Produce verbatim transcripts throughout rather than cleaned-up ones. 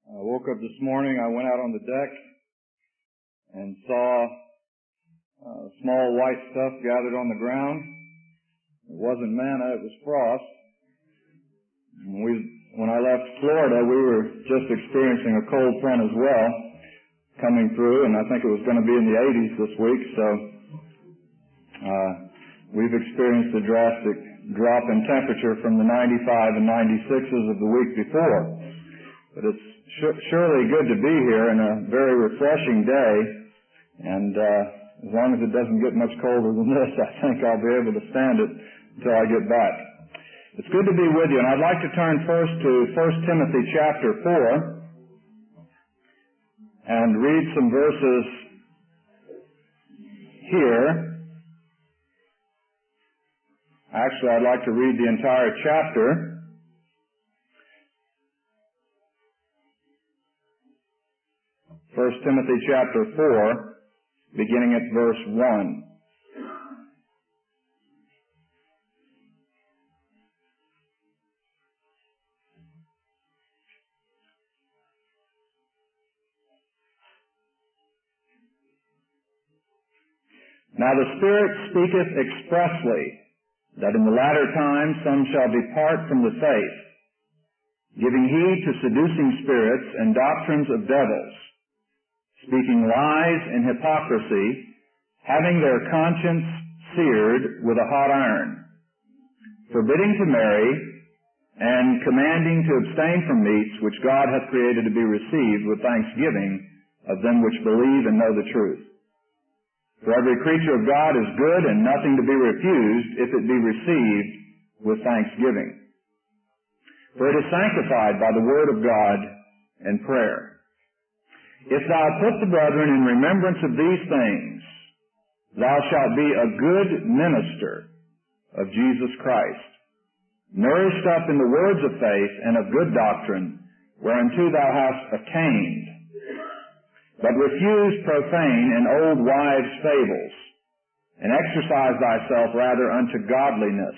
I woke up this morning, I went out on the deck and saw uh, small white stuff gathered on the ground. It wasn't manna, it was frost. And we, when I left Florida, we were just experiencing a cold front as well coming through, and I think it was going to be in the eighties this week, so uh, we've experienced a drastic drop in temperature from the ninety-five and ninety-sixes of the week before. But it's sh- surely good to be here in a very refreshing day, and uh, as long as it doesn't get much colder than this, I think I'll be able to stand it until I get back. It's good to be with you, and I'd like to turn first to First Timothy chapter four and read some verses here. Actually, I'd like to read the entire chapter. First Timothy chapter four, beginning at verse one. Now the Spirit speaketh expressly, that in the latter time some shall depart from the faith, giving heed to seducing spirits and doctrines of devils, speaking lies and hypocrisy, having their conscience seared with a hot iron, forbidding to marry, and commanding to abstain from meats which God hath created to be received with thanksgiving of them which believe and know the truth. For every creature of God is good, and nothing to be refused if it be received with thanksgiving. For it is sanctified by the word of God and prayer. If thou put the brethren in remembrance of these things, thou shalt be a good minister of Jesus Christ, nourished up in the words of faith and of good doctrine, whereunto thou hast attained. But refuse profane and old wives' fables, and exercise thyself rather unto godliness.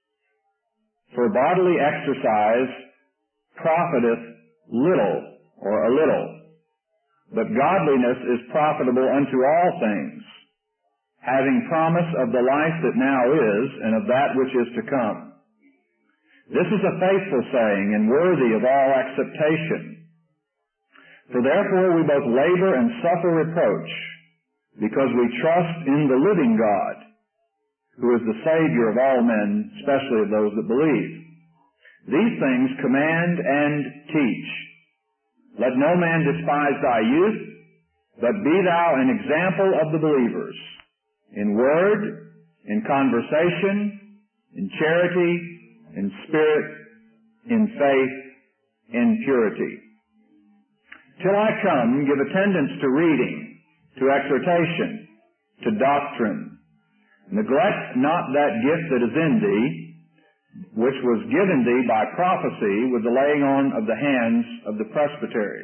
For bodily exercise profiteth little, or a little, but godliness is profitable unto all things, having promise of the life that now is, and of that which is to come. This is a faithful saying, and worthy of all acceptation. For therefore we both labor and suffer reproach, because we trust in the living God, who is the Savior of all men, especially of those that believe. These things command and teach. Let no man despise thy youth, but be thou an example of the believers, in word, in conversation, in charity, in spirit, in faith, in purity. Till I come, give attendance to reading, to exhortation, to doctrine. Neglect not that gift that is in thee, which was given thee by prophecy with the laying on of the hands of the presbytery.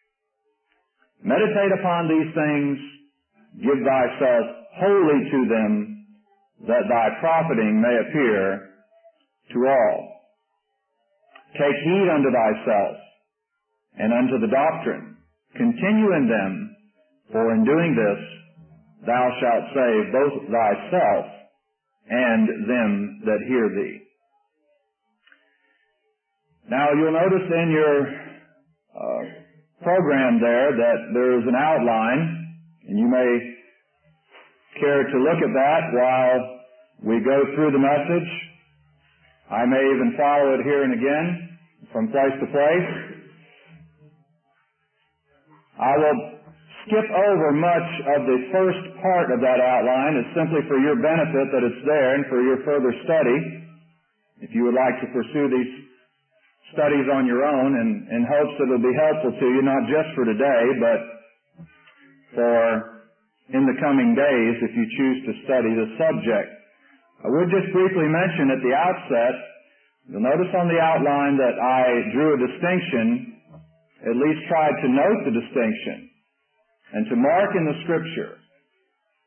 Meditate upon these things, give thyself wholly to them, that thy profiting may appear to all. Take heed unto thyself, and unto the doctrine. Continue in them, for in doing this thou shalt save both thyself and them that hear thee. Now you'll notice in your uh, program there that there is an outline, and you may care to look at that while we go through the message. I may even follow it here and again from place to place. I will skip over much of the first part of that outline. It's simply for your benefit that it's there and for your further study. If you would like to pursue these studies on your own, and in hopes that it will be helpful to you, not just for today, but for in the coming days if you choose to study the subject. I would just briefly mention at the outset, you'll notice on the outline that I drew a distinction, at least tried to note the distinction, and to mark in the Scripture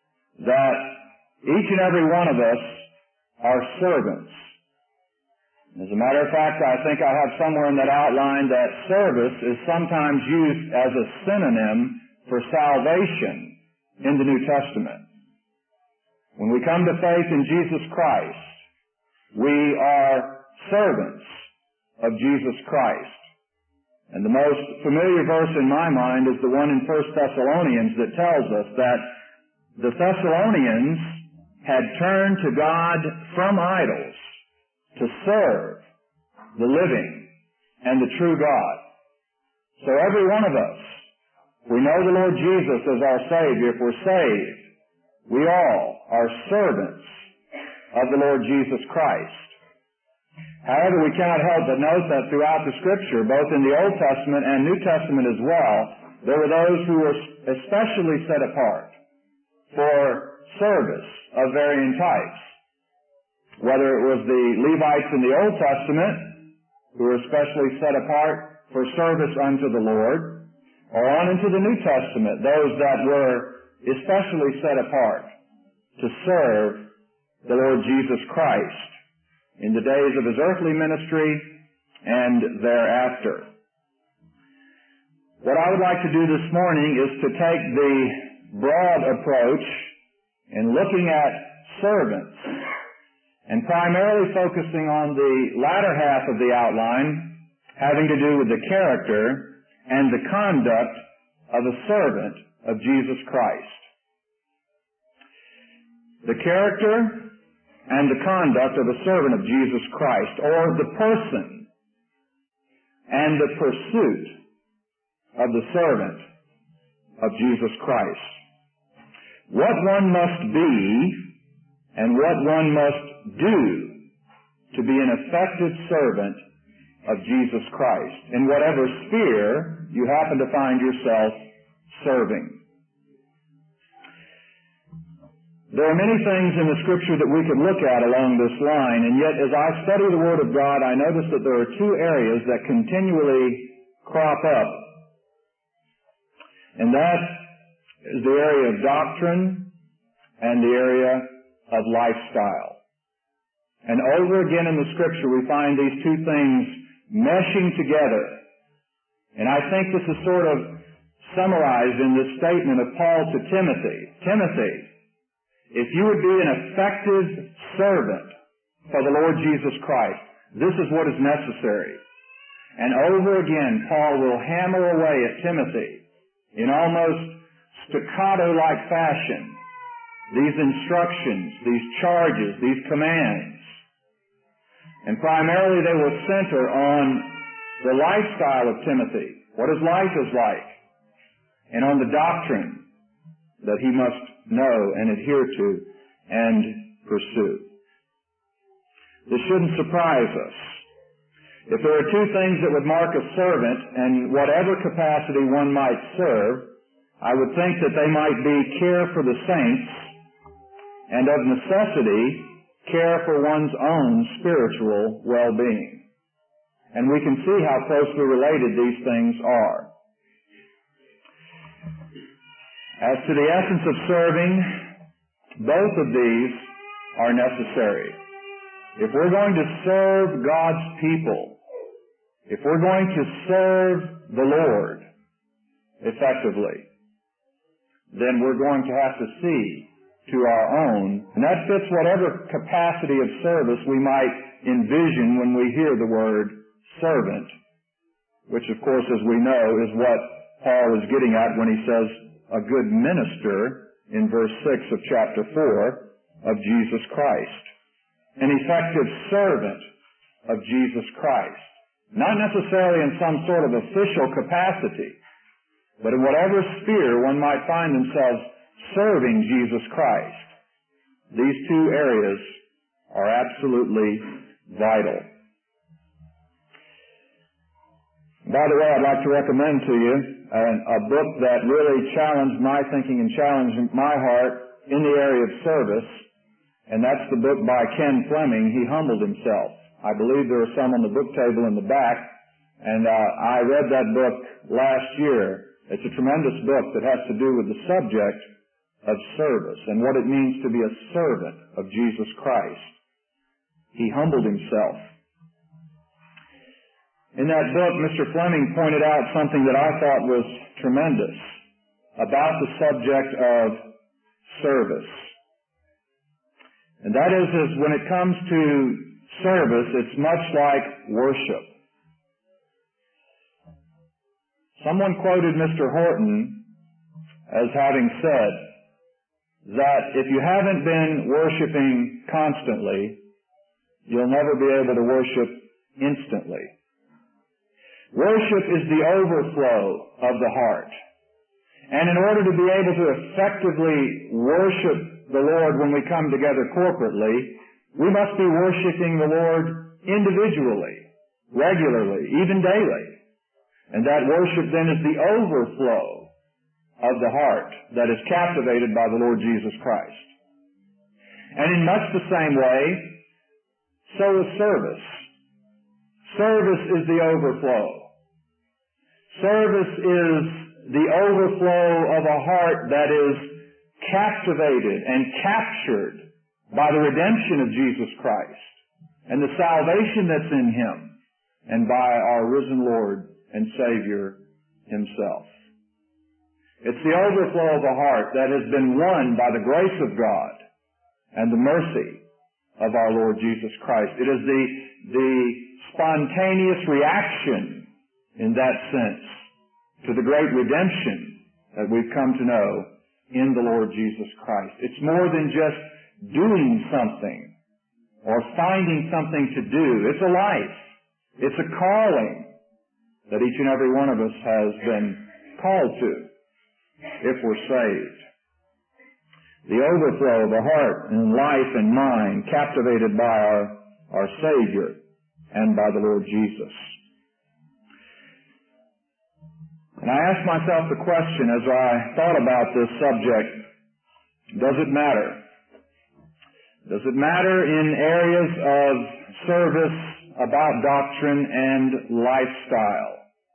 that each and every one of us are servants. As a matter of fact, I think I have somewhere in that outline that service is sometimes used as a synonym for salvation in the New Testament. When we come to faith in Jesus Christ, we are servants of Jesus Christ. And the most familiar verse in my mind is the one in First Thessalonians that tells us that the Thessalonians had turned to God from idols to serve the living and the true God. So every one of us, we know the Lord Jesus as our Savior. If we're saved, we all are servants of the Lord Jesus Christ. However, we cannot help but note that throughout the Scripture, both in the Old Testament and New Testament as well, there were those who were especially set apart for service of varying types. Whether it was the Levites in the Old Testament, who were especially set apart for service unto the Lord, or on into the New Testament, those that were especially set apart to serve the Lord Jesus Christ in the days of His earthly ministry and thereafter. What I would like to do this morning is to take the broad approach in looking at servants, and primarily focusing on the latter half of the outline, having to do with the character and the conduct of a servant of Jesus Christ. The character and the conduct of a servant of Jesus Christ, or the person and the pursuit of the servant of Jesus Christ. What one must be and what one must do to be an effective servant of Jesus Christ in whatever sphere you happen to find yourself serving. There are many things in the Scripture that we could look at along this line, and yet as I study the Word of God, I notice that there are two areas that continually crop up, and that is the area of doctrine and the area of lifestyle. And over again in the Scripture we find these two things meshing together. And I think this is sort of summarized in this statement of Paul to Timothy. Timothy, if you would be an effective servant for the Lord Jesus Christ, this is what is necessary. And over again, Paul will hammer away at Timothy in almost staccato-like fashion these instructions, these charges, these commands. And primarily they will center on the lifestyle of Timothy, what his life is like, and on the doctrine that he must know and adhere to and pursue. This shouldn't surprise us. If there are two things that would mark a servant in whatever capacity one might serve, I would think that they might be care for the saints and of necessity care for one's own spiritual well-being. And we can see how closely related these things are. As to the essence of serving, both of these are necessary. If we're going to serve God's people, if we're going to serve the Lord effectively, then we're going to have to see to our own, and that fits whatever capacity of service we might envision when we hear the word servant, which of course, as we know, is what Paul is getting at when he says a good minister in verse six of chapter four of Jesus Christ. An effective servant of Jesus Christ. Not necessarily in some sort of official capacity, but in whatever sphere one might find themselves serving Jesus Christ. These two areas are absolutely vital. By the way, I'd like to recommend to you a, a book that really challenged my thinking and challenged my heart in the area of service, and that's the book by Ken Fleming, He Humbled Himself. I believe there are some on the book table in the back, and uh, I read that book last year. It's a tremendous book that has to do with the subject of service and what it means to be a servant of Jesus Christ. He humbled himself. In that book, Mister Fleming pointed out something that I thought was tremendous about the subject of service. And that is, is when it comes to service, it's much like worship. Someone quoted Mister Horton as having said that if you haven't been worshiping constantly, you'll never be able to worship instantly. Worship is the overflow of the heart. And in order to be able to effectively worship the Lord when we come together corporately, we must be worshiping the Lord individually, regularly, even daily. And that worship then is the overflow of the heart that is captivated by the Lord Jesus Christ. And in much the same way, so is service. Service is the overflow. Service is the overflow of a heart that is captivated and captured by the redemption of Jesus Christ and the salvation that's in Him and by our risen Lord and Savior Himself. It's the overflow of a heart that has been won by the grace of God and the mercy of our Lord Jesus Christ. It is the, the spontaneous reaction in that sense to the great redemption that we've come to know in the Lord Jesus Christ. It's more than just doing something or finding something to do. It's a life. It's a calling that each and every one of us has been called to if we're saved. The overflow of a heart and life and mind captivated by our, our Savior and by the Lord Jesus. And I asked myself the question as I thought about this subject, does it matter? Does it matter in areas of service about doctrine and lifestyle?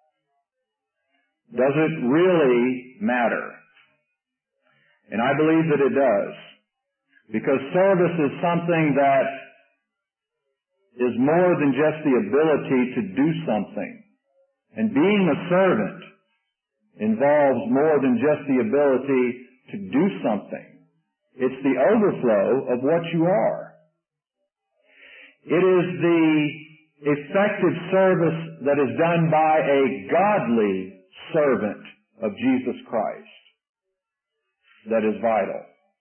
Does it really matter? And I believe that it does. Because service is something that is more than just the ability to do something. And being a servant involves more than just the ability to do something. It's the overflow of what you are. It is the effective service that is done by a godly servant of Jesus Christ that is vital.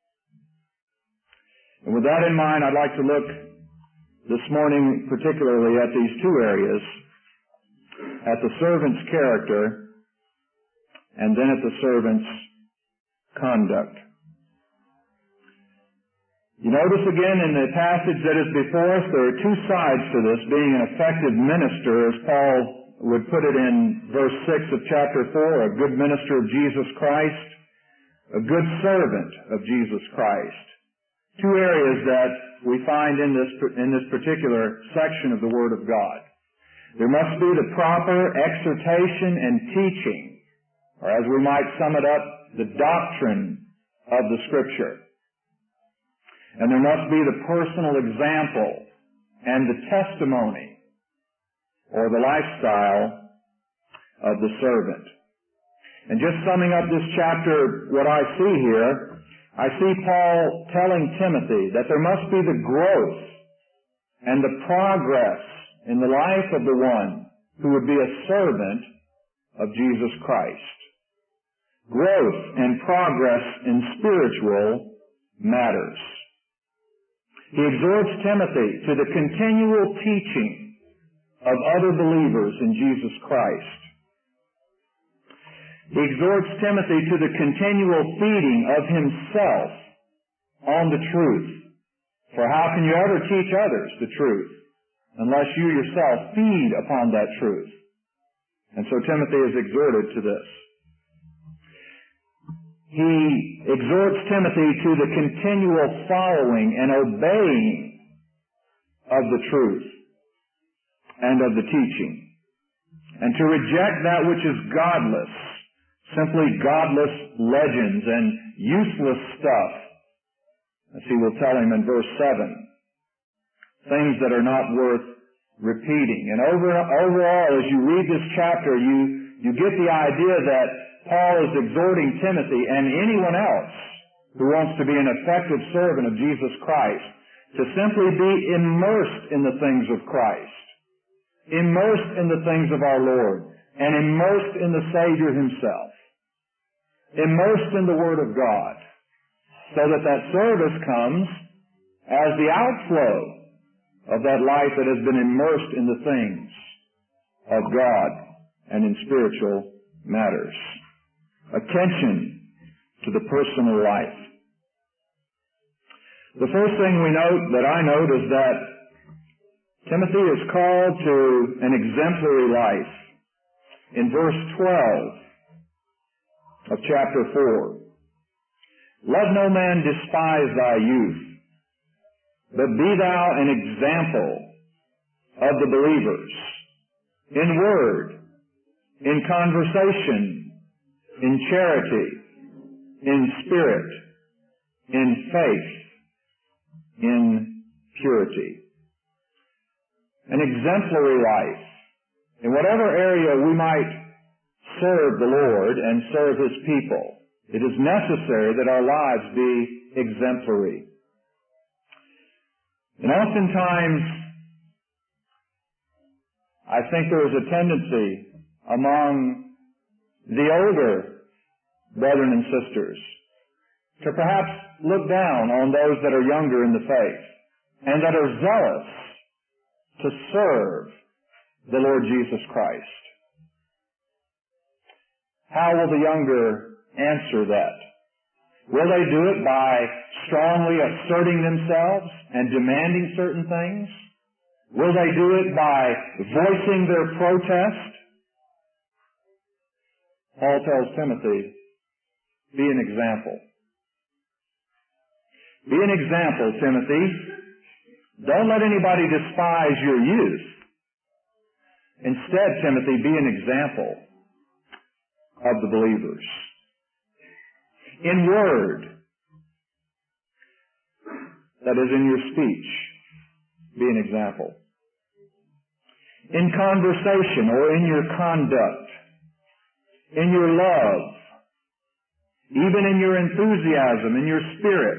And with that in mind, I'd like to look this morning particularly at these two areas, at the servant's character and then at the servant's conduct. You notice again in the passage that is before us, there are two sides to this, being an effective minister, as Paul would put it in verse six of chapter four, a good minister of Jesus Christ, a good servant of Jesus Christ. Two areas that we find in this, in this particular section of the Word of God. There must be the proper exhortation and teaching, or as we might sum it up, the doctrine of the Scripture. And there must be the personal example and the testimony or the lifestyle of the servant. And just summing up this chapter, what I see here, I see Paul telling Timothy that there must be the growth and the progress in the life of the one who would be a servant of Jesus Christ. Growth and progress in spiritual matters. He exhorts Timothy to the continual teaching of other believers in Jesus Christ. He exhorts Timothy to the continual feeding of himself on the truth. For how can you ever teach others the truth unless you yourself feed upon that truth? And so Timothy is exhorted to this. He exhorts Timothy to the continual following and obeying of the truth and of the teaching, and to reject that which is godless, simply godless legends and useless stuff, as he will tell him in verse seven, things that are not worth repeating. And over, overall, as you read this chapter, you, you get the idea that Paul is exhorting Timothy and anyone else who wants to be an effective servant of Jesus Christ to simply be immersed in the things of Christ, immersed in the things of our Lord, and immersed in the Savior Himself, immersed in the Word of God, so that that service comes as the outflow of that life that has been immersed in the things of God and in spiritual matters. Attention to the personal life. The first thing we note, that I note, is that Timothy is called to an exemplary life. In verse twelve of chapter four, let no man despise thy youth, but be thou an example of the believers, in word, in conversation, in charity, in spirit, in faith, in purity. An exemplary life. In whatever area we might serve the Lord and serve His people, it is necessary that our lives be exemplary. And oftentimes, I think there is a tendency among the older brethren and sisters to perhaps look down on those that are younger in the faith and that are zealous to serve the Lord Jesus Christ. How will the younger answer that? Will they do it by strongly asserting themselves and demanding certain things? Will they do it by voicing their protest? Paul tells Timothy, be an example. Be an example, Timothy. Don't let anybody despise your youth. Instead, Timothy, be an example of the believers. In word, that is, in your speech, be an example. In conversation or in your conduct, in your love, even in your enthusiasm, in your spirit,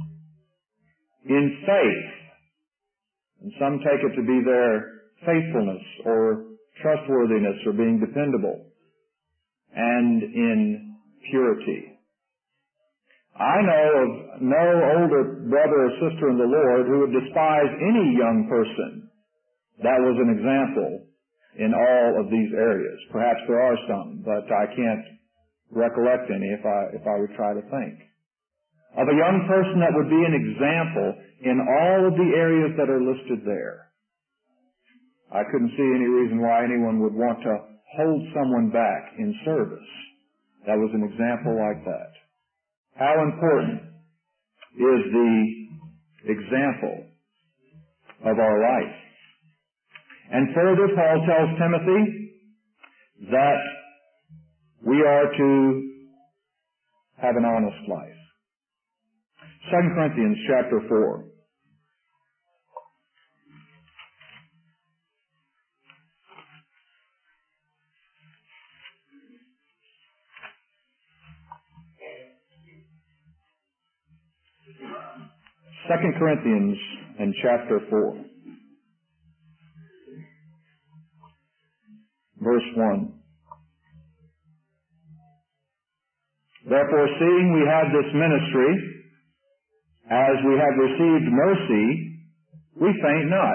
in faith, and some take it to be their faithfulness or trustworthiness or being dependable, and in purity. I know of no older brother or sister in the Lord who would despise any young person that was an example in all of these areas. Perhaps there are some, but I can't recollect any if I, if I would try to think. Of a young person that would be an example in all of the areas that are listed there. I couldn't see any reason why anyone would want to hold someone back in service. That was an example like that. How important is the example of our life? And further, Paul tells Timothy that we are to have an honest life. Second Corinthians chapter four. Second Corinthians and chapter four. Verse one. Therefore, seeing we have this ministry, as we have received mercy, we faint not,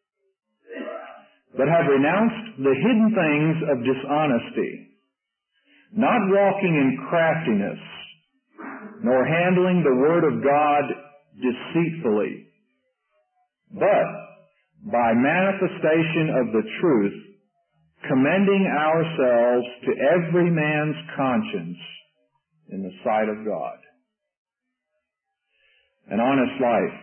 but have renounced the hidden things of dishonesty, not walking in craftiness, nor handling the word of God deceitfully, but by manifestation of the truth, commending ourselves to every man's conscience in the sight of God. An honest life.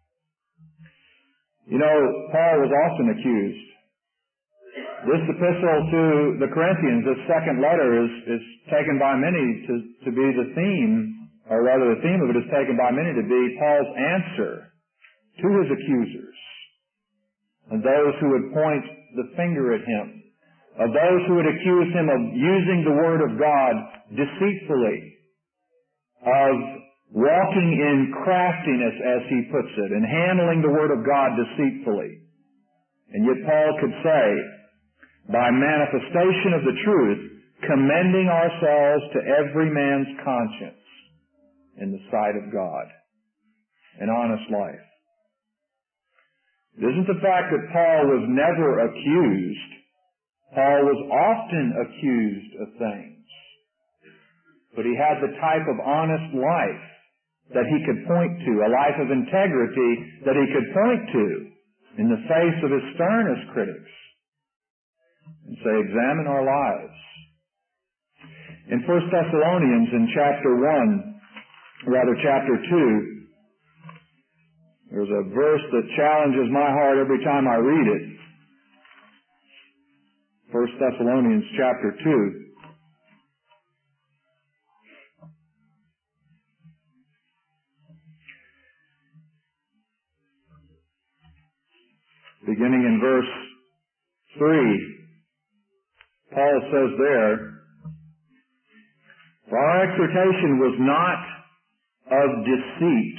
You know, Paul was often accused. This epistle to the Corinthians, this second letter, is, is taken by many to, to be the theme, or rather the theme of it is taken by many to be Paul's answer to his accusers. and those who would point the finger at him, of those who would accuse him of using the Word of God deceitfully, of walking in craftiness, as he puts it, and handling the Word of God deceitfully. And yet Paul could say, by manifestation of the truth, commending ourselves to every man's conscience in the sight of God, an honest life. It isn't the fact that Paul was never accused. Paul was often accused of things. But he had the type of honest life that he could point to, a life of integrity that he could point to in the face of his sternest critics and say, examine our lives. In First Thessalonians, in chapter one, rather chapter two, there's a verse that challenges my heart every time I read it. First Thessalonians chapter two. Beginning in verse three, Paul says there, for our exhortation was not of deceit.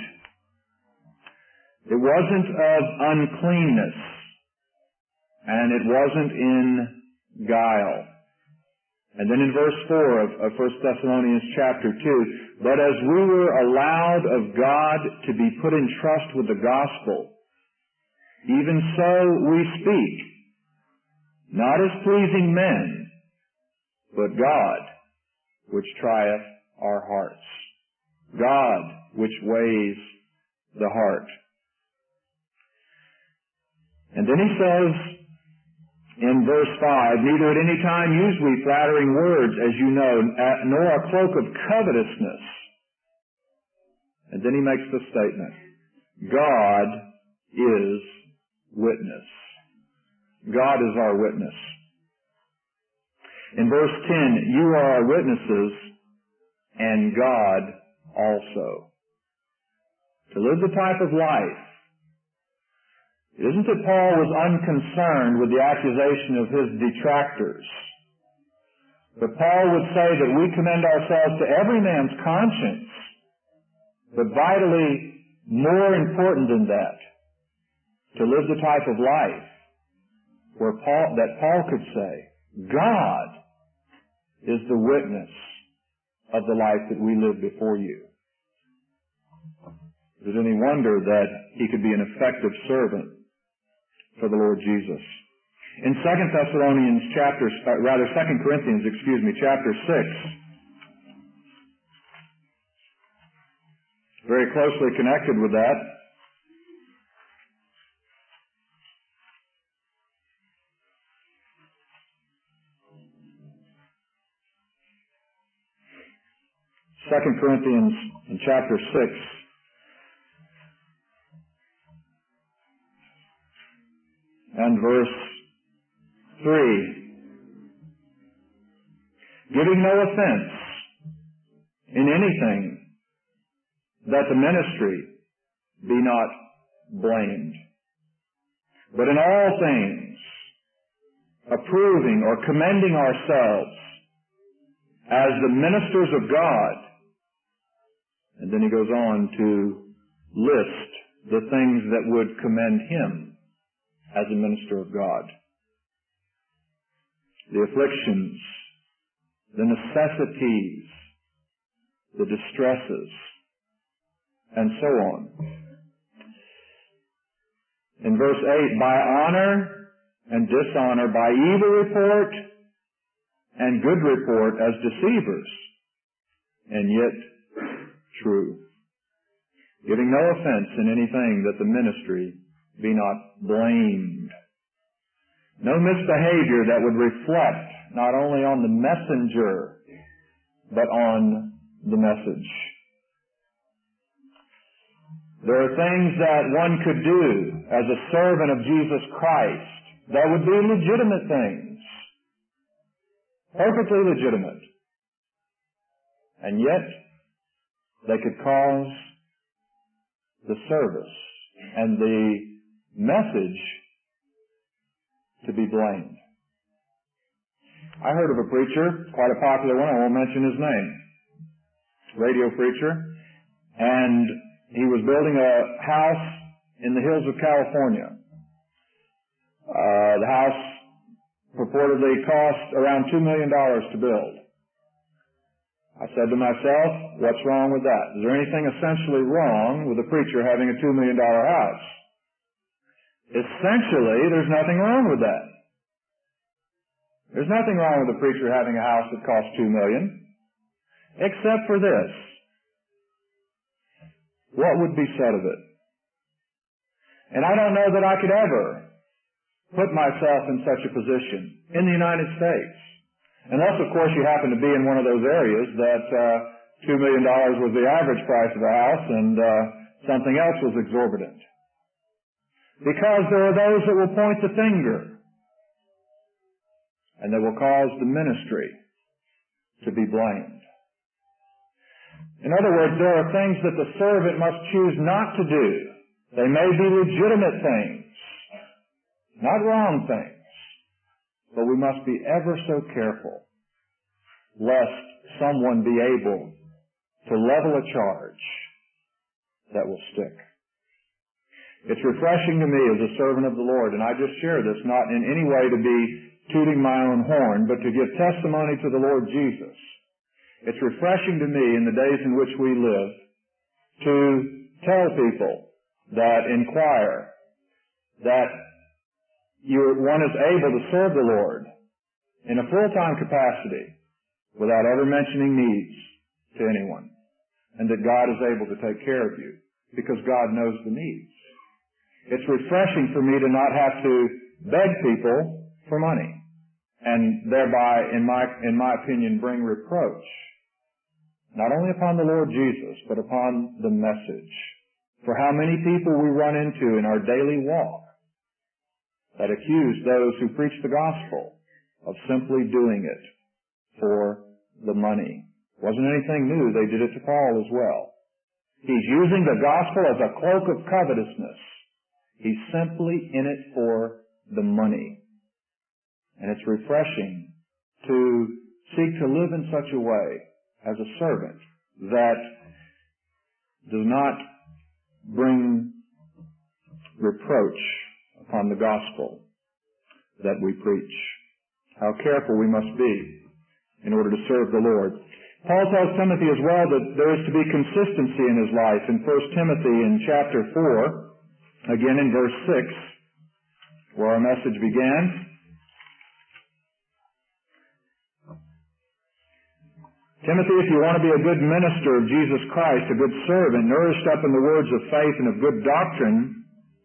It wasn't of uncleanness, and it wasn't in guile. And then in verse four of, of First Thessalonians chapter two, but as we were allowed of God to be put in trust with the gospel, even so we speak, not as pleasing men, but God, which trieth our hearts. God, which weighs the heart. And then he says in verse five, neither at any time use we flattering words, as you know, nor a cloak of covetousness. And then he makes the statement, God is witness. God is our witness. In verse ten, you are our witnesses, and God also. To live the type of life, it isn't that Paul was unconcerned with the accusation of his detractors, but Paul would say that we commend ourselves to every man's conscience, but vitally more important than that, to live the type of life where Paul, that Paul could say, God is the witness of the life that we live before you. Is it any wonder that he could be an effective servant for the Lord Jesus? In Second Thessalonians chapter, rather Second Corinthians, excuse me, chapter six, very closely connected with that, Second Corinthians in chapter six, and verse three, giving no offense in anything, that the ministry be not blamed, but in all things approving or commending ourselves as the ministers of God. And then he goes on to list the things that would commend him as a minister of God. The afflictions, the necessities, the distresses, and so on. In verse eight, by honor and dishonor, by evil report and good report as deceivers, and yet true, giving no offense in anything, that the ministry be not blamed. No misbehavior that would reflect not only on the messenger, but on the message. There are things that one could do as a servant of Jesus Christ that would be legitimate things, perfectly legitimate, and yet they could cause the service and the message to be blamed. I heard of a preacher, quite a popular one, I won't mention his name, radio preacher, and he was building a house in the hills of California. Uh, the house purportedly cost around two million dollars to build. I said to myself, what's wrong with that? Is there anything essentially wrong with a preacher having a two million dollars house? Essentially, there's nothing wrong with that. There's nothing wrong with a preacher having a house that costs two million dollars, except for this. What would be said of it? And I don't know that I could ever put myself in such a position in the United States. Unless, of course, you happen to be in one of those areas that uh, two million dollars was the average price of a house and uh, something else was exorbitant. Because there are those that will point the finger and that will cause the ministry to be blamed. In other words, there are things that the servant must choose not to do. They may be legitimate things, not wrong things. But we must be ever so careful lest someone be able to level a charge that will stick. It's refreshing to me as a servant of the Lord, and I just share this not in any way to be tooting my own horn, but to give testimony to the Lord Jesus. It's refreshing to me in the days in which we live to tell people that inquire that You, one is able to serve the Lord in a full-time capacity without ever mentioning needs to anyone, and that God is able to take care of you because God knows the needs. It's refreshing for me to not have to beg people for money and thereby, in my, in my opinion, bring reproach not only upon the Lord Jesus, but upon the message. For how many people we run into in our daily walk that accuse those who preach the gospel of simply doing it for the money. Wasn't anything new. They did it to Paul as well. He's using the gospel as a cloak of covetousness. He's simply in it for the money. And it's refreshing to seek to live in such a way as a servant that does not bring reproach upon the gospel that we preach. How careful we must be in order to serve the Lord. Paul tells Timothy as well that there is to be consistency in his life. In First Timothy in chapter four, again in verse six, where our message began, Timothy, if you want to be a good minister of Jesus Christ, a good servant, nourished up in the words of faith and of good doctrine,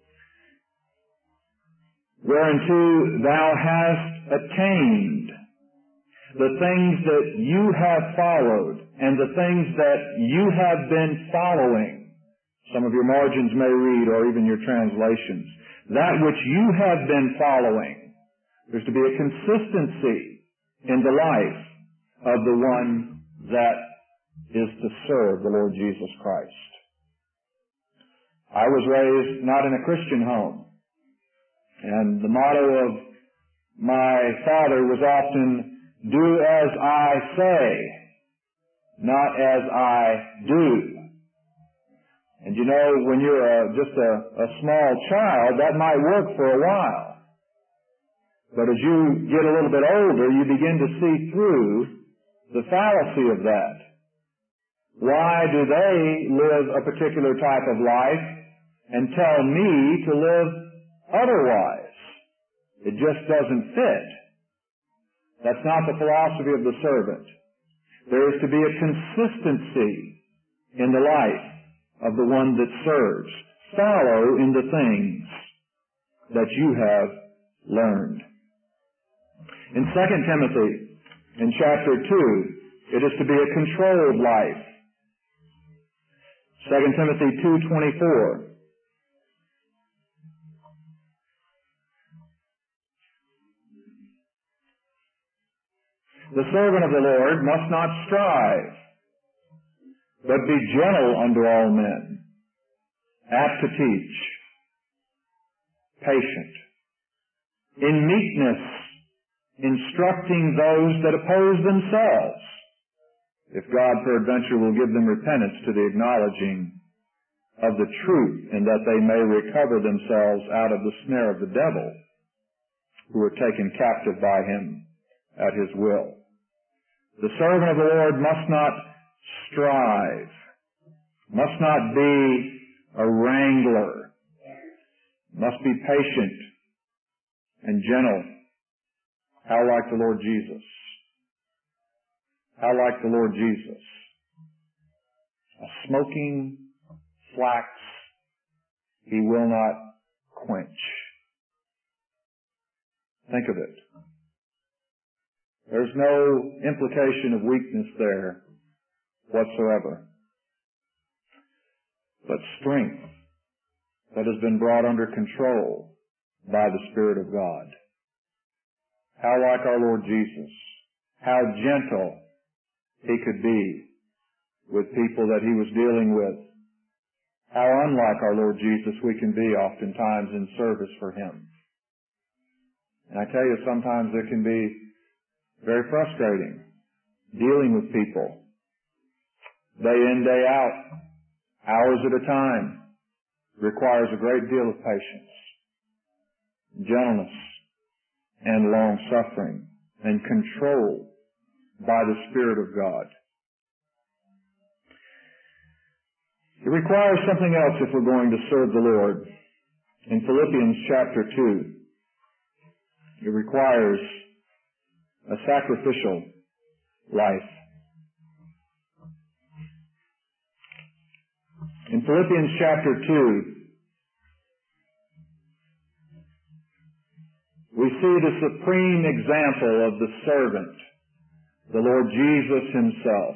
whereunto thou hast attained, the things that you have followed and the things that you have been following. Some of your margins may read, or even your translations. That which you have been following. There's to be a consistency in the life of the one that is to serve the Lord Jesus Christ. I was raised not in a Christian home. And the motto of my father was often, do as I say, not as I do. And you know, when you're a, just a, a small child, that might work for a while. But as you get a little bit older, you begin to see through the fallacy of that. Why do they live a particular type of life and tell me to live otherwise? It just doesn't fit. That's not the philosophy of the servant. There is to be a consistency in the life of the one that serves. Follow in the things that you have learned. In Second Timothy, in chapter two, it is to be a controlled life. Second Timothy two twenty-four. The servant of the Lord must not strive, but be gentle unto all men, apt to teach, patient, in meekness, instructing those that oppose themselves, if God peradventure will give them repentance to the acknowledging of the truth, and that they may recover themselves out of the snare of the devil, who are taken captive by him at his will. The servant of the Lord must not strive, must not be a wrangler, must be patient and gentle. How like the Lord Jesus. How like the Lord Jesus. A smoking flax he will not quench. Think of it. There's no implication of weakness there whatsoever, but strength that has been brought under control by the Spirit of God. How like our Lord Jesus. How gentle he could be with people that he was dealing with. How unlike our Lord Jesus we can be oftentimes in service for him. And I tell you, sometimes it can be very frustrating dealing with people day in, day out, hours at a time. Requires a great deal of patience, gentleness, and long-suffering, and control by the Spirit of God. It requires something else if we're going to serve the Lord. In Philippians chapter two, it requires a sacrificial life. In Philippians chapter two, we see the supreme example of the servant, the Lord Jesus himself.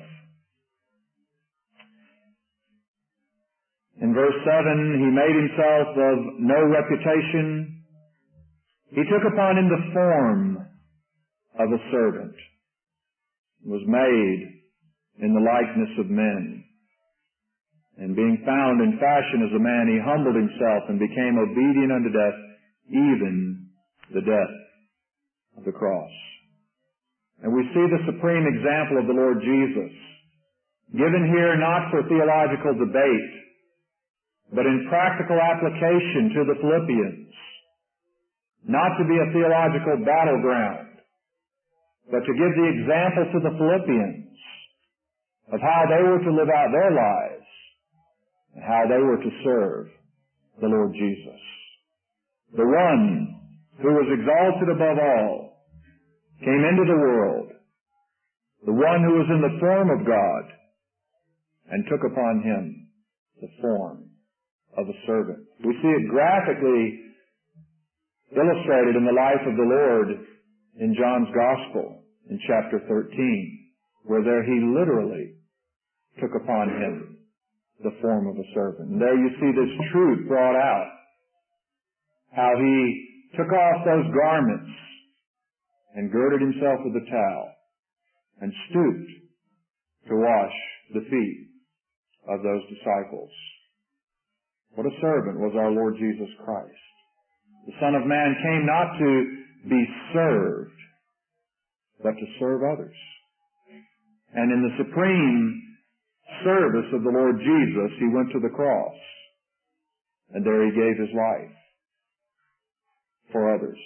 In verse seven, he made himself of no reputation. He took upon him the form of a servant, was made in the likeness of men. And being found in fashion as a man, he humbled himself and became obedient unto death, even the death of the cross. And we see the supreme example of the Lord Jesus, given here not for theological debate, but in practical application to the Philippians, not to be a theological battleground, but to give the example to the Philippians of how they were to live out their lives, and how they were to serve the Lord Jesus. The one who was exalted above all came into the world, the one who was in the form of God, and took upon him the form of a servant. We see it graphically illustrated in the life of the Lord in John's Gospel in chapter thirteen, where there he literally took upon him the form of a servant. And there you see this truth brought out, how he took off those garments and girded himself with a towel and stooped to wash the feet of those disciples. What a servant was our Lord Jesus Christ. The Son of Man came not to be served, but to serve others. And in the supreme service of the Lord Jesus, he went to the cross, and there he gave his life for others.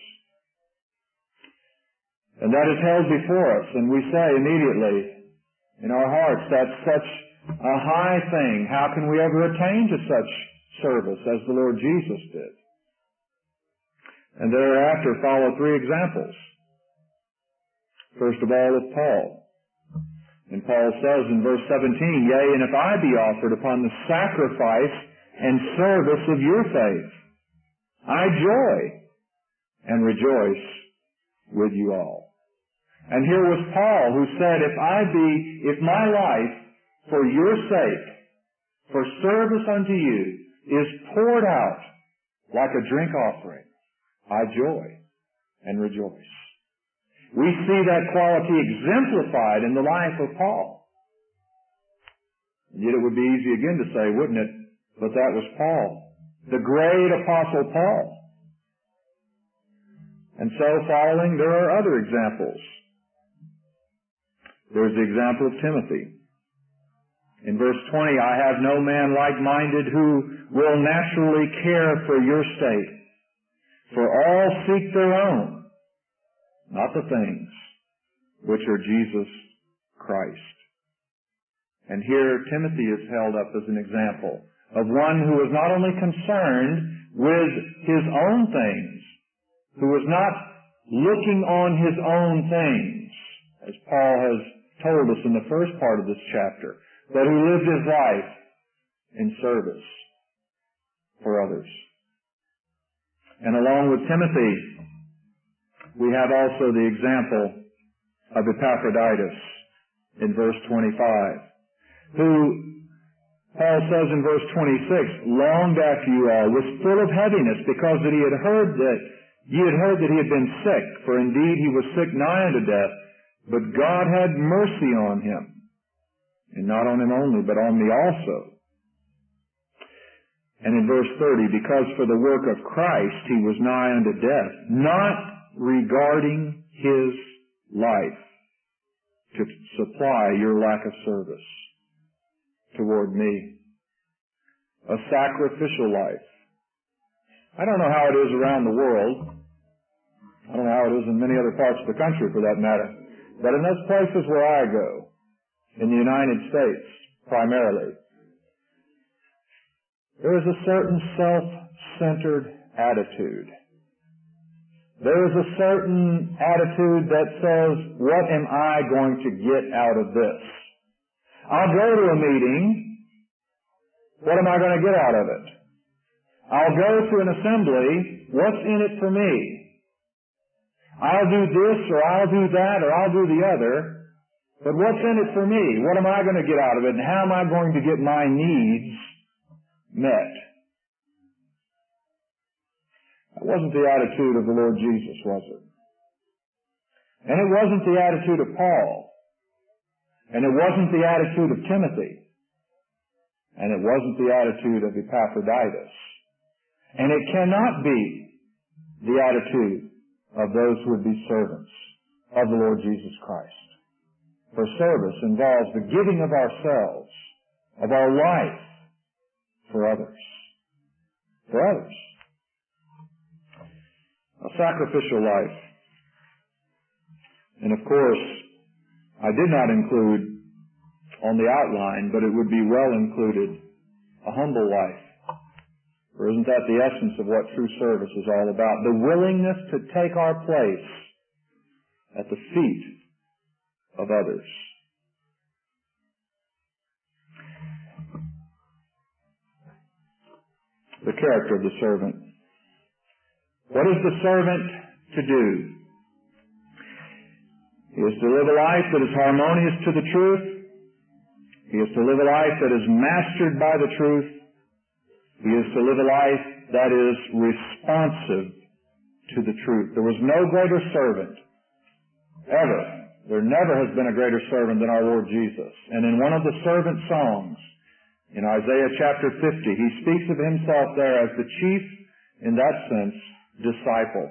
And that is held before us, and we say immediately in our hearts, that's such a high thing. How can we ever attain to such service as the Lord Jesus did? And thereafter follow three examples. First of all, of Paul. And Paul says in verse seventeen, Yea, and if I be offered upon the sacrifice and service of your faith, I joy and rejoice with you all. And here was Paul who said, if I be, if my life for your sake, for service unto you, is poured out like a drink offering, I joy and rejoice. We see that quality exemplified in the life of Paul. And yet it would be easy again to say, wouldn't it? But that was Paul, the great Apostle Paul. And so, following, there are other examples. There's the example of Timothy. In verse twenty, I have no man like-minded who will naturally care for your state. For all seek their own, not the things which are Jesus Christ. And here Timothy is held up as an example of one who was not only concerned with his own things, who was not looking on his own things, as Paul has told us in the first part of this chapter, but who lived his life in service for others. And along with Timothy, we have also the example of Epaphroditus in verse twenty-five, who, Paul says in verse twenty-six, longed after you all, was full of heaviness, because that he had heard that ye had heard that he had been sick, for indeed he was sick nigh unto death, but God had mercy on him, and not on him only, but on me also. And in verse thirty, because for the work of Christ he was nigh unto death, not regarding his life, to supply your lack of service toward me. A sacrificial life. I don't know how it is around the world. I don't know how it is in many other parts of the country, for that matter. But in those places where I go, in the United States primarily, there is a certain self-centered attitude. There is a certain attitude that says, what am I going to get out of this? I'll go to a meeting. What am I going to get out of it? I'll go to an assembly. What's in it for me? I'll do this or I'll do that or I'll do the other. But what's in it for me? What am I going to get out of it? And how am I going to get my needs met? That wasn't the attitude of the Lord Jesus, was it? And it wasn't the attitude of Paul. And it wasn't the attitude of Timothy. And it wasn't the attitude of Epaphroditus. And it cannot be the attitude of those who would be servants of the Lord Jesus Christ. For service involves the giving of ourselves, of our life, for others. For others. A sacrificial life. And of course, I did not include on the outline, but it would be well included, a humble life. For isn't that the essence of what true service is all about? The willingness to take our place at the feet of others. The character of the servant. What is the servant to do? He is to live a life that is harmonious to the truth. He is to live a life that is mastered by the truth. He is to live a life that is responsive to the truth. There was no greater servant ever. There never has been a greater servant than our Lord Jesus. And in one of the servant songs, in Isaiah chapter fifty, he speaks of himself there as the chief, in that sense, disciple.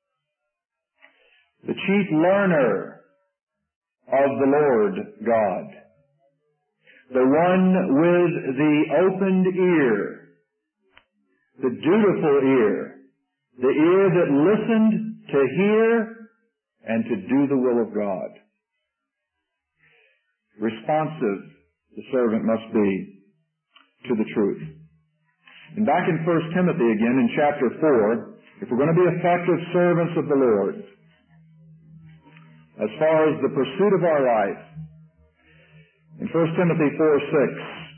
The chief learner of the Lord God. The one with the opened ear, the dutiful ear, the ear that listened to hear and to do the will of God. Responsive, the servant must be to the truth. And back in First Timothy again, in chapter four, if we're going to be effective servants of the Lord, as far as the pursuit of our life, in First Timothy four six,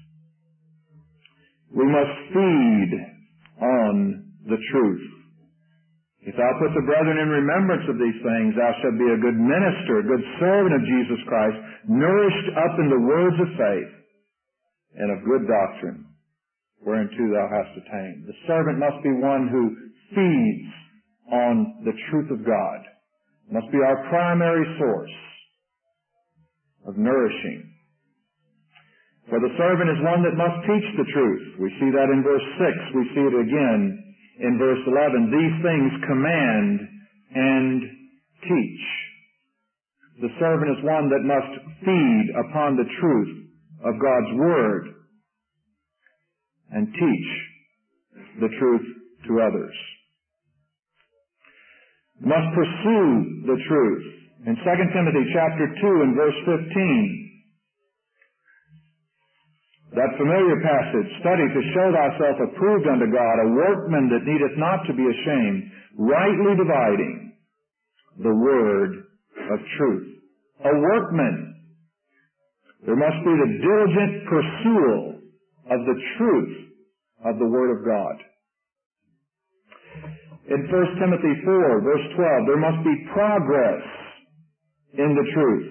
we must feed on the truth. If thou put the brethren in remembrance of these things, thou shalt be a good minister, a good servant of Jesus Christ, nourished up in the words of faith and of good doctrine, whereunto thou hast attained. The servant must be one who feeds on the truth of God. Must be our primary source of nourishing. For the servant is one that must teach the truth. We see that in verse six. We see it again in verse eleven. These things command and teach. The servant is one that must feed upon the truth of God's Word and teach the truth to others. Must pursue the truth. In Second Timothy chapter two and verse fifteen, that familiar passage, study to show thyself approved unto God, a workman that needeth not to be ashamed, rightly dividing the word of truth. A workman. There must be the diligent pursual of the truth of the Word of God. In First Timothy four, verse twelve, there must be progress in the truth.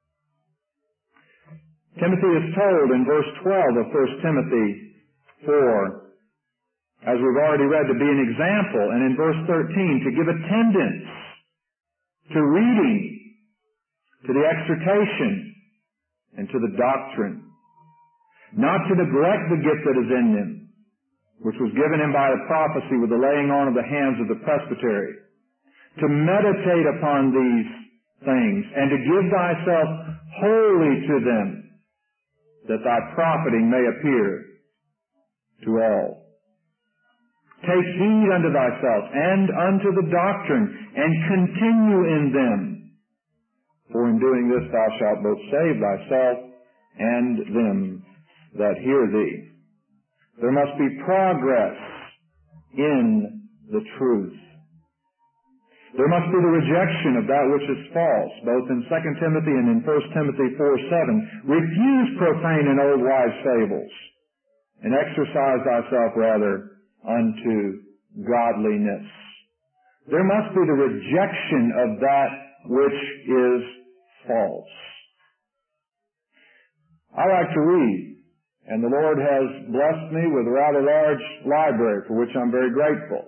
Timothy is told in verse twelve of First Timothy four, as we've already read, to be an example, and in verse thirteen, to give attendance to reading, to the exhortation, and to the doctrine. Not to neglect the gift that is in him, which was given him by the prophecy with the laying on of the hands of the presbytery. To meditate upon these things, and to give thyself wholly to them, that thy profiting may appear to all. Take heed unto thyself and unto the doctrine, and continue in them. For in doing this thou shalt both save thyself and them that hear thee. There must be progress in the truth. There must be the rejection of that which is false, both in Second Timothy and in First Timothy four seven. Refuse profane and old wives' fables, and exercise thyself rather unto godliness. There must be the rejection of that which is false. I like to read, and the Lord has blessed me with a rather large library, for which I'm very grateful.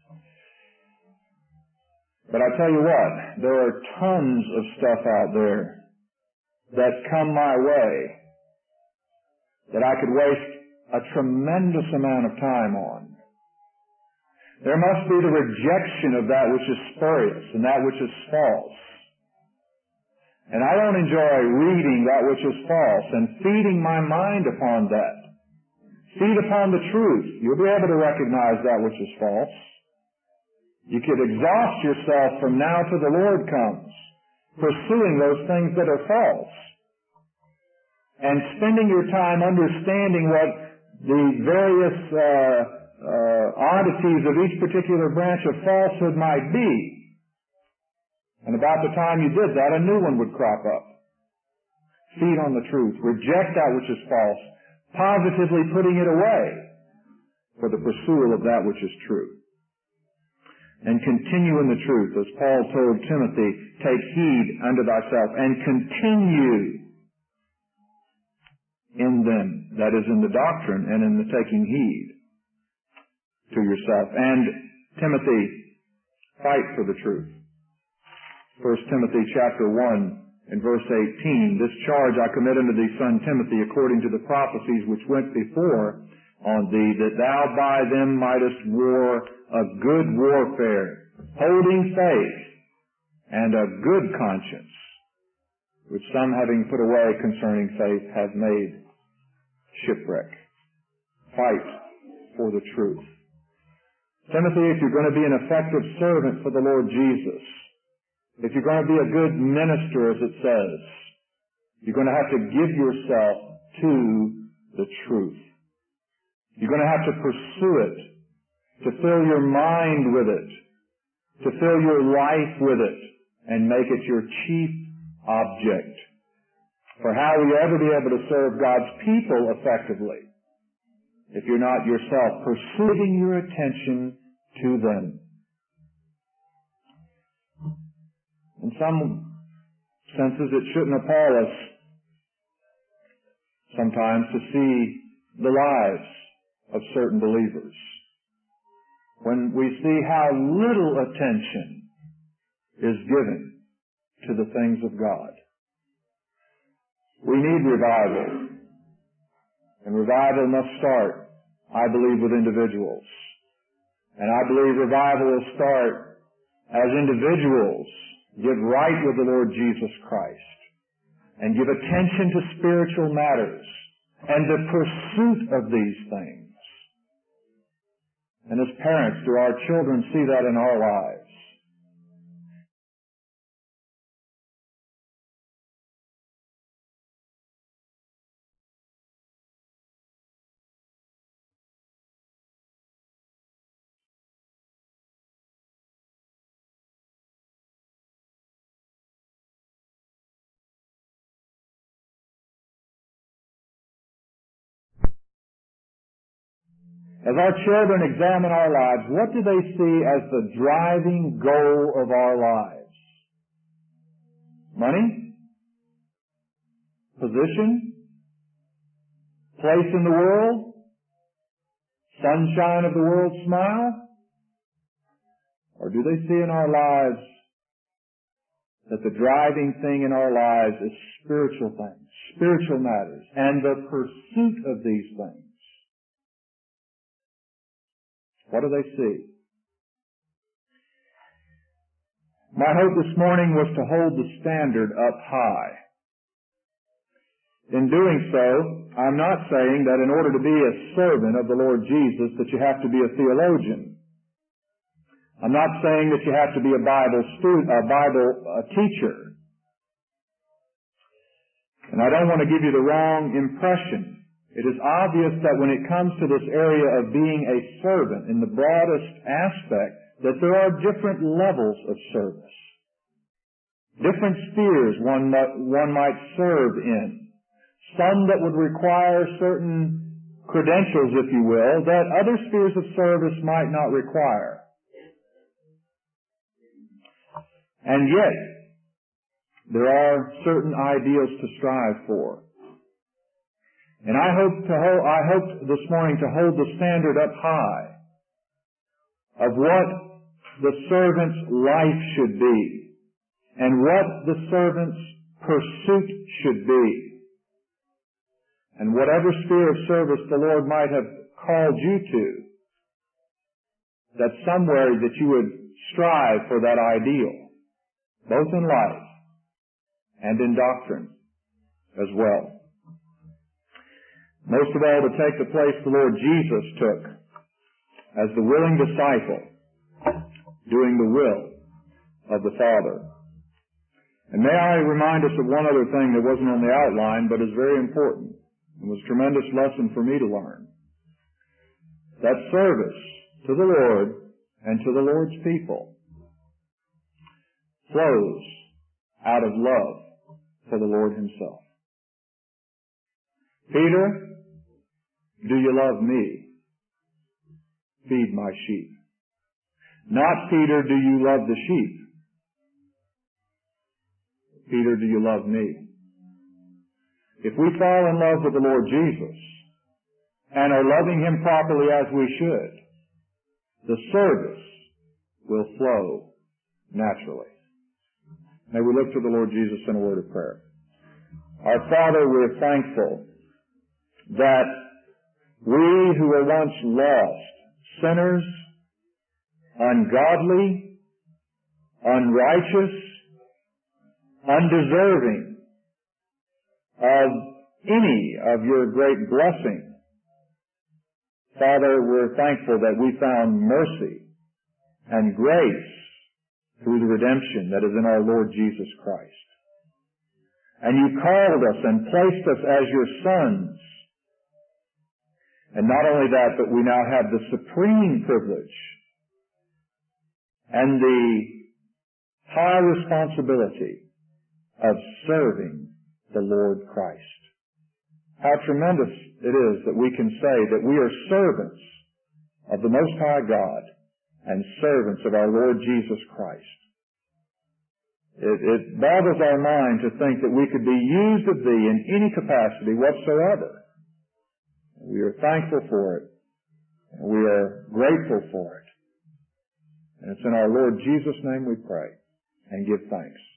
But I tell you what, there are tons of stuff out there that come my way that I could waste a tremendous amount of time on. There must be the rejection of that which is spurious and that which is false. And I don't enjoy reading that which is false and feeding my mind upon that. Feed upon the truth. You'll be able to recognize that which is false. You could exhaust yourself from now till the Lord comes, pursuing those things that are false, and spending your time understanding what the various uh, uh, oddities of each particular branch of falsehood might be. And about the time you did that, a new one would crop up. Feed on the truth. Reject that which is false, positively putting it away for the pursuit of that which is true. And continue in the truth, as Paul told Timothy, take heed unto thyself and continue in them, that is in the doctrine and in the taking heed to yourself. And Timothy, fight for the truth. First Timothy chapter one and verse eighteen, this charge I commit unto thee, son Timothy, according to the prophecies which went before on thee, that thou by them mightest war a good warfare, holding faith and a good conscience, which some having put away concerning faith have made shipwreck. Fight for the truth. Timothy, if you're going to be an effective servant for the Lord Jesus, if you're going to be a good minister, as it says, you're going to have to give yourself to the truth. You're going to have to pursue it, to fill your mind with it, to fill your life with it, and make it your chief object. For how will you ever be able to serve God's people effectively if you're not yourself pursuing your attention to them? In some senses, it shouldn't appall us sometimes to see the lives of certain believers, when we see how little attention is given to the things of God. We need revival. And revival must start, I believe, with individuals. And I believe revival will start as individuals, give right with the Lord Jesus Christ and give attention to spiritual matters and the pursuit of these things. And as parents, do our children see that in our lives? As our children examine our lives, what do they see as the driving goal of our lives? Money? Position? Place in the world? Sunshine of the world's smile? Or do they see in our lives that the driving thing in our lives is spiritual things, spiritual matters, and the pursuit of these things? What do they see? My hope this morning was to hold the standard up high. In doing so, I'm not saying that in order to be a servant of the Lord Jesus that you have to be a theologian. I'm not saying that you have to be a Bible student, a Bible a teacher. And I don't want to give you the wrong impression. It is obvious that when it comes to this area of being a servant in the broadest aspect, that there are different levels of service. Different spheres one, one might serve in. Some that would require certain credentials, if you will, that other spheres of service might not require. And yet, there are certain ideals to strive for. And I hope to hold, I hope this morning to hold the standard up high of what the servant's life should be and what the servant's pursuit should be. And whatever sphere of service the Lord might have called you to, that somewhere that you would strive for that ideal, both in life and in doctrine as well. Most of all, to take the place the Lord Jesus took as the willing disciple, doing the will of the Father. And may I remind us of one other thing that wasn't on the outline, but is very important. It was a tremendous lesson for me to learn. That service to the Lord and to the Lord's people flows out of love for the Lord Himself. Peter, do you love me? Feed my sheep. Not, Peter, do you love the sheep? Peter, do you love me? If we fall in love with the Lord Jesus and are loving Him properly as we should, the service will flow naturally. May we look to the Lord Jesus in a word of prayer. Our Father, we're thankful that we who were once lost, sinners, ungodly, unrighteous, undeserving of any of your great blessing, Father, we're thankful that we found mercy and grace through the redemption that is in our Lord Jesus Christ. And you called us and placed us as your sons. And not only that, but we now have the supreme privilege and the high responsibility of serving the Lord Christ. How tremendous it is that we can say that we are servants of the Most High God and servants of our Lord Jesus Christ. It, it boggles our mind to think that we could be used of Thee in any capacity whatsoever. We are thankful for it, and we are grateful for it. And it's in our Lord Jesus' name we pray and give thanks.